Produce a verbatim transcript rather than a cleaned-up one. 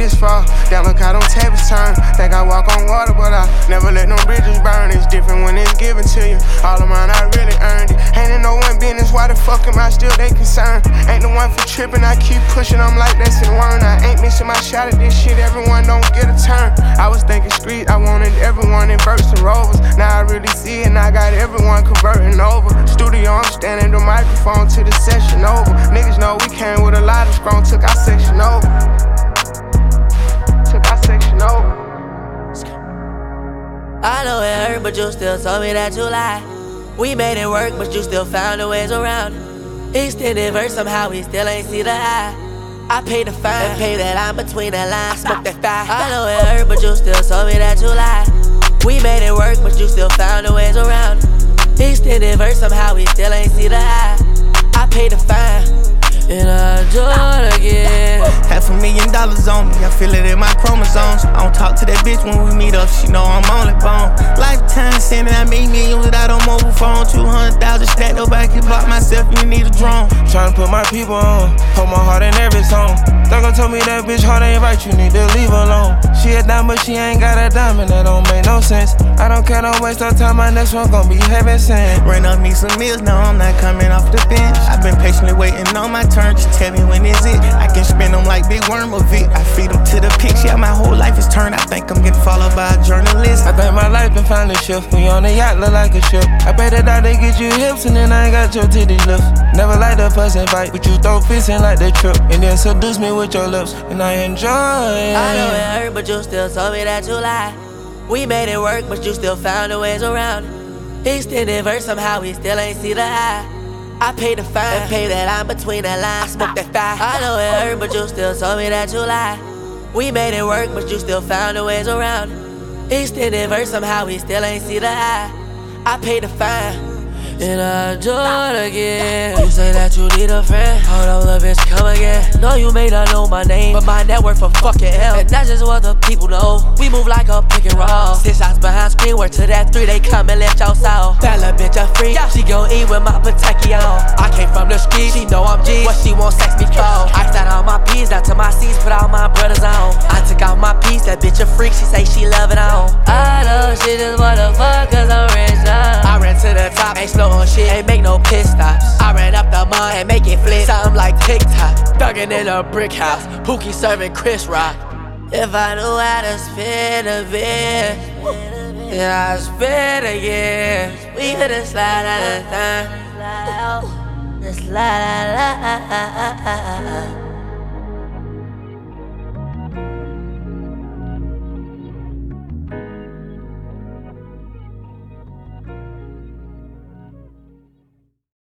bridges fall. Down look out on tables turn. Think I walk on water, but I never let no bridges burn. It's different when it's given to you. All of mine, I really earned it. Ain't in no one business, why the fuck am I still they concerned? Ain't the one for tripping, I keep pushing, I'm like that's in one. I ain't missing my shot at this shit, everyone don't get a turn. I was thinking street, I wanted everyone in verse and rovers. Now I really see it, and I got everyone converting over. Studio, I'm standing the microphone to the session over. Niggas know we came with a lot of strong, took our section over. Took our section over. I know it hurt, but you still told me that you lied. We made it work, but you still found a ways around it. Extended verse, somehow we still ain't see the eye. I paid the fine, and pay that line between the lines, smoke that fire. I know it hurt, but you still told me that you lied. We made it work, but you still found a ways around it. Extended verse, somehow we still ain't see the eye. I paid the fine, and I do it again. Half a million dollars on me, I feel it in my chromosomes. I don't talk to that bitch when we meet up, she know I'm on it bone. Lifetime sending, I made millions without a mobile phone. Two hundred thousand stacked up, I can block myself, you need a drone. Tryna put my people on, hold my heart in every song. Thugger told me that bitch heart ain't right, you need to leave her alone. She a dime, but she ain't got a diamond, that don't make no sense. I don't care, don't waste no time, my next one gon' be heaven sent. Ran up me some meals, now I'm not coming off the bench. I've been patiently waiting on my turn, just tell me when is it. I can spin them like Big Worm of it. I feed them to the pigs, yeah, my whole life is turned. I think I'm getting followed by a journalist. I think my life been finally shift. We on the yacht, look like a ship. I pray that I they get you hips, and then I ain't got your titties lift. Never like the fuss and fight, but you throw fists in like the trip. And then seduce me with your lips, and I enjoy it. I know it hurt, but you still told me that you lied. We made it work, but you still found a ways around it. Extended verse, somehow we still ain't see the eye. I paid the fine, and pay that line between the lines, smoke that fire. I know it hurt, but you still told me that you lied. We made it work, but you still found a ways around it. Extended verse, somehow we still ain't see the eye. I paid the fine, and I do it again. You say that you need a friend, hold on, little bitch, come again. No, you may not know my name, but my net worth for fucking hell. And that's just what the people know. We move like a pick and roll. Six shots behind screen, work to that three, they come and let y'all south. That little bitch a freak, she gon' eat with my Pataki on. I came from the street, she know I'm G. What she want sex me for? I sat on my P's, down to my C's, put all my brothers on. I took out my piece, that bitch a freak, she say she love it on. I know she just wanna fuck cause I'm rich now. I ran to the top, ain't slow on shit, ain't make no pit stops. I ran up the mud and make it flip, something like TikTok. Thuggin' in a brick house, Pookie serving Chris Rock. If I knew how to spin a bit, then I'd spin again. We coulda slide out of time. Just slide out.